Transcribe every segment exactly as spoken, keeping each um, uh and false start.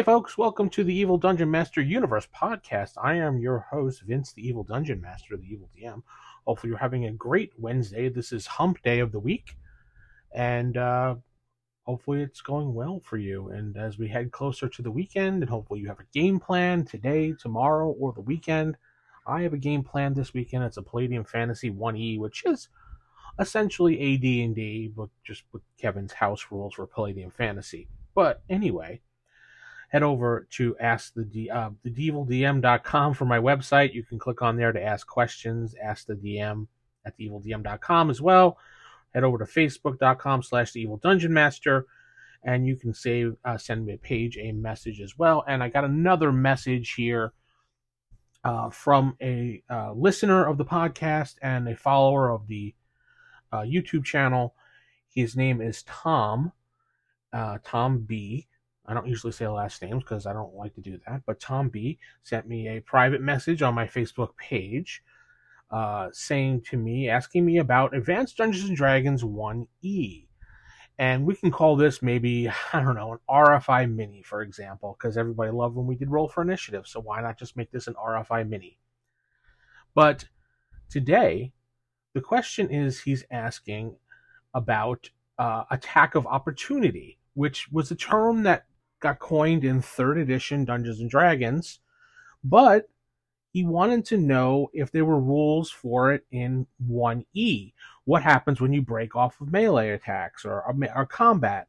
Hey folks, welcome to the Evil Dungeon Master Universe podcast. I am your host, Vince, the Evil Dungeon Master, the Evil D M. Hopefully you're having a great Wednesday. This is hump day of the week, and uh, hopefully it's going well for you. And as we head closer to the weekend, and hopefully you have a game plan today, tomorrow, or the weekend. I have a game plan this weekend. It's a Palladium Fantasy one E, which is essentially a D and D, but just with Kevin's house rules for Palladium Fantasy. But anyway, head over to ask the D, uh, the devil D M dot com for my website. You can click on there to ask questions. Ask the D M at the evil D M dot com as well. Head over to facebook dot com slash the evil dungeon master, and you can save uh, send me a page a message as well. And I got another message here uh, from a uh, listener of the podcast and a follower of the uh, YouTube channel. His name is Tom, uh, Tom B. I don't usually say last names because I don't like to do that, but Tom B sent me a private message on my Facebook page uh, saying to me, asking me about Advanced Dungeons and Dragons one E. And we can call this maybe, I don't know, an R F I Mini, for example, because everybody loved when we did Roll for Initiative, so why not just make this an R F I Mini? But today, the question is he's asking about uh, Attack of Opportunity, which was a term that got coined in third edition Dungeons and Dragons, but he wanted to know if there were rules for it in one E. What happens when you break off of melee attacks or, or combat?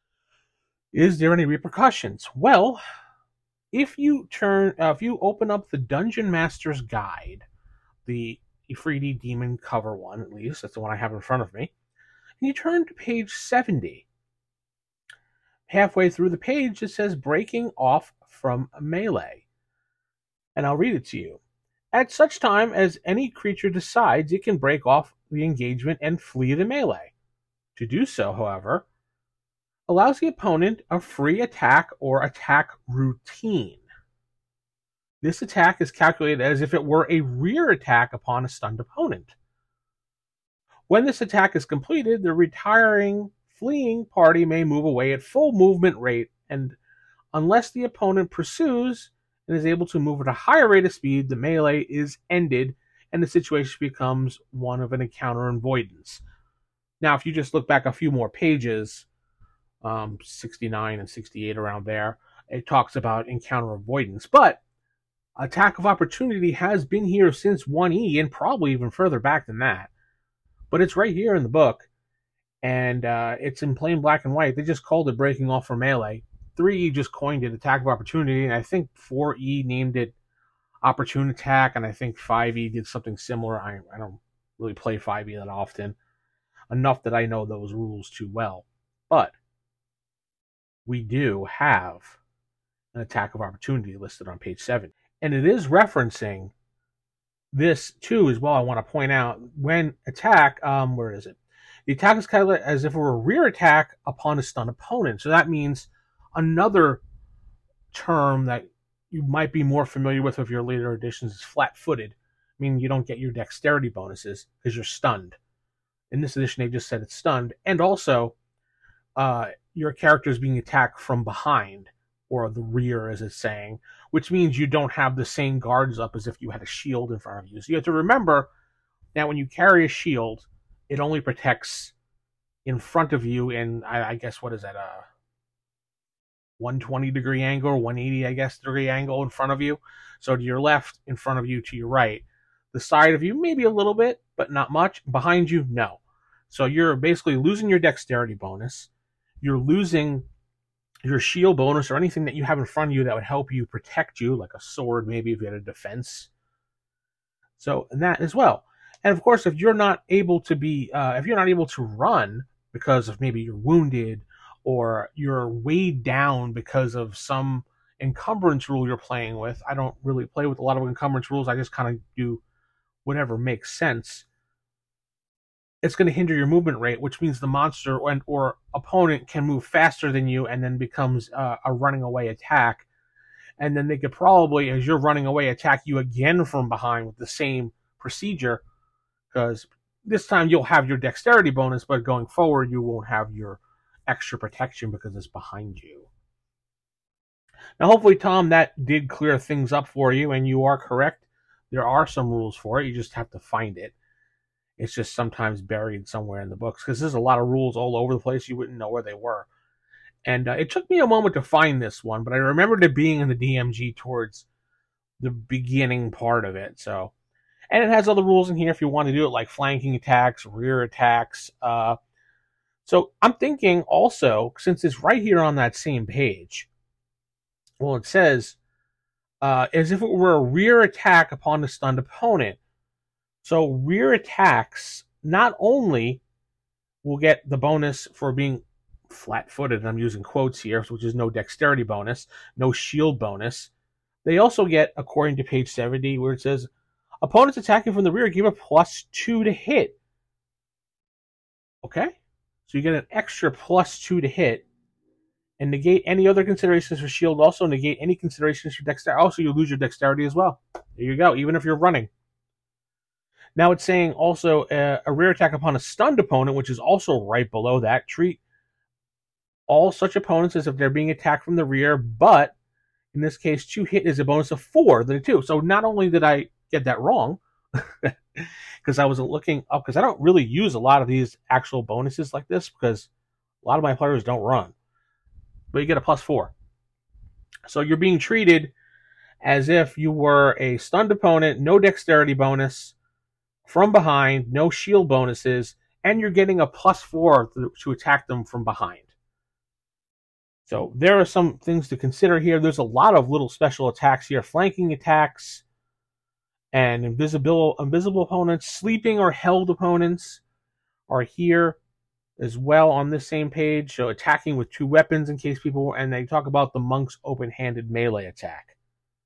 Is there any repercussions? Well, if you turn, uh, if you open up the Dungeon Master's Guide, the Ifriti Demon cover one, at least that's the one I have in front of me, and you turn to page seventy. Halfway through the page, it says breaking off from melee. And I'll read it to you. At such time as any creature decides, it can break off the engagement and flee the melee. To do so, however, allows the opponent a free attack or attack routine. This attack is calculated as if it were a rear attack upon a stunned opponent. When this attack is completed, the retiring fleeing party may move away at full movement rate, and unless the opponent pursues and is able to move at a higher rate of speed, the melee is ended and the situation becomes one of an encounter avoidance. Now, if you just look back a few more pages, um, sixty-nine and sixty-eight around there, it talks about encounter avoidance. But Attack of Opportunity has been here since one E and probably even further back than that. But it's right here in the book. And uh, it's in plain black and white. They just called it breaking off from melee. three E just coined it Attack of Opportunity, and I think four E named it Opportune Attack, and I think five E did something similar. I, I don't really play five E that often, enough that I know those rules too well. But we do have an Attack of Opportunity listed on page seven. And it is referencing this, too, as well. I want to point out, when attack, um, where is it? The attack is calculated as if it were a rear attack upon a stunned opponent. So that means another term that you might be more familiar with with your later editions is flat-footed, meaning you don't get your dexterity bonuses because you're stunned. In this edition, they just said it's stunned. And also, uh, your character is being attacked from behind, or the rear, as it's saying, which means you don't have the same guards up as if you had a shield in front of you. So you have to remember that when you carry a shield, it only protects in front of you in, I, I guess, what is that, a one hundred twenty degree angle, or one hundred eighty, I guess, degree angle in front of you. So to your left, in front of you, to your right. The side of you, maybe a little bit, but not much. Behind you, no. So you're basically losing your dexterity bonus. You're losing your shield bonus or anything that you have in front of you that would help you protect you, like a sword, maybe if you had a defense. So, and that as well. And of course, if you're not able to be, uh, if you're not able to run because of maybe you're wounded or you're weighed down because of some encumbrance rule you're playing with, I don't really play with a lot of encumbrance rules. I just kind of do whatever makes sense. It's going to hinder your movement rate, which means the monster and or opponent can move faster than you and then becomes uh, a running away attack. And then they could probably, as you're running away, attack you again from behind with the same procedure, because this time you'll have your dexterity bonus, but going forward you won't have your extra protection because it's behind you. Now, hopefully, Tom, that did clear things up for you, and you are correct. There are some rules for it. You just have to find it. It's just sometimes buried somewhere in the books because there's a lot of rules all over the place. You wouldn't know where they were. And uh, it took me a moment to find this one, but I remembered it being in the D M G towards the beginning part of it. So, and it has other rules in here if you want to do it, like flanking attacks, rear attacks. Uh, so I'm thinking also, since it's right here on that same page, well, it says uh, as if it were a rear attack upon a stunned opponent. So rear attacks not only will get the bonus for being flat-footed, and I'm using quotes here, which is no dexterity bonus, no shield bonus. They also get, according to page seventy, where it says, opponents attacking from the rear give a plus two to hit. Okay? So you get an extra plus two to hit, and negate any other considerations for shield, also negate any considerations for dexterity. Also, you lose your dexterity as well. There you go, even if you're running. Now it's saying also uh, a rear attack upon a stunned opponent, which is also right below that. Treat all such opponents as if they're being attacked from the rear, but in this case, two hit is a bonus of four than a two. So not only did I get that wrong, because I was looking up, because I don't really use a lot of these actual bonuses like this, because a lot of my players don't run. But you get a plus four. So you're being treated as if you were a stunned opponent, no dexterity bonus, from behind, no shield bonuses, and you're getting a plus four to, to attack them from behind. So there are some things to consider here. There's a lot of little special attacks here. Flanking attacks and invisible invisible opponents, sleeping or held opponents are here as well on this same page. So attacking with two weapons in case people, and they talk about the monk's open-handed melee attack.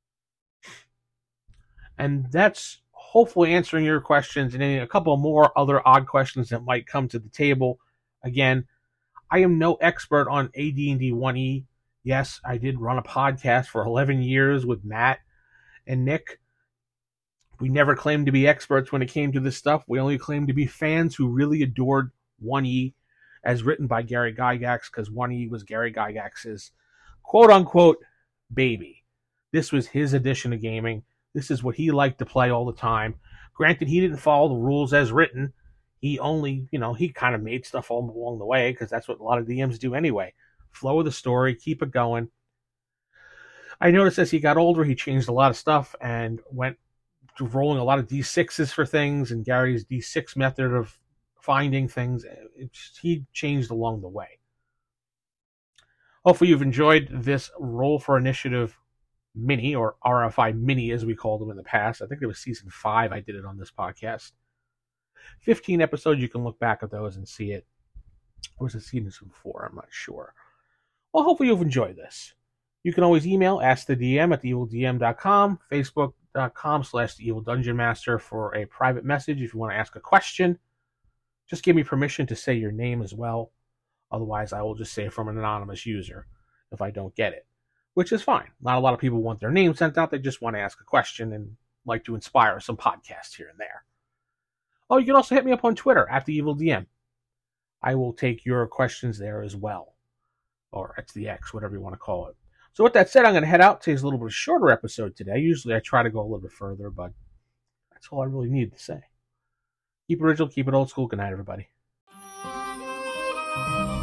And that's hopefully answering your questions and a couple more other odd questions that might come to the table. Again, I am no expert on A D and D one E. Yes, I did run a podcast for eleven years with Matt and Nick. We never claimed to be experts when it came to this stuff. We only claimed to be fans who really adored one E as written by Gary Gygax, because one E was Gary Gygax's quote-unquote baby. This was his edition of gaming. This is what he liked to play all the time. Granted, he didn't follow the rules as written. He only, you know, he kind of made stuff all along the way, because that's what a lot of D Ms do anyway. Flow of the story, keep it going. I noticed as he got older, he changed a lot of stuff and went to rolling a lot of D sixes for things, and Gary's D six method of finding things, it just, he changed along the way. Hopefully you've enjoyed this Roll for Initiative mini, or R F I mini as we called them in the past. I think it was season five I did it on this podcast. fifteen episodes, you can look back at those and see it. Or was it season four? I'm not sure. Well, hopefully you've enjoyed this. You can always email askthedm at the evil d m dot com, facebook.com slash the evil dungeon master for a private message if you want to ask a question. Just give me permission to say your name as well. Otherwise, I will just say from an anonymous user if I don't get it, which is fine. Not a lot of people want their name sent out. They just want to ask a question and like to inspire some podcasts here and there. Oh, you can also hit me up on Twitter at the evil D M. I will take your questions there as well. Or it's the X, whatever you want to call it. So with that said, I'm going to head out. Today's a little bit shorter episode today. Usually I try to go a little bit further, but that's all I really need to say. Keep it original, keep it old school. Good night, everybody.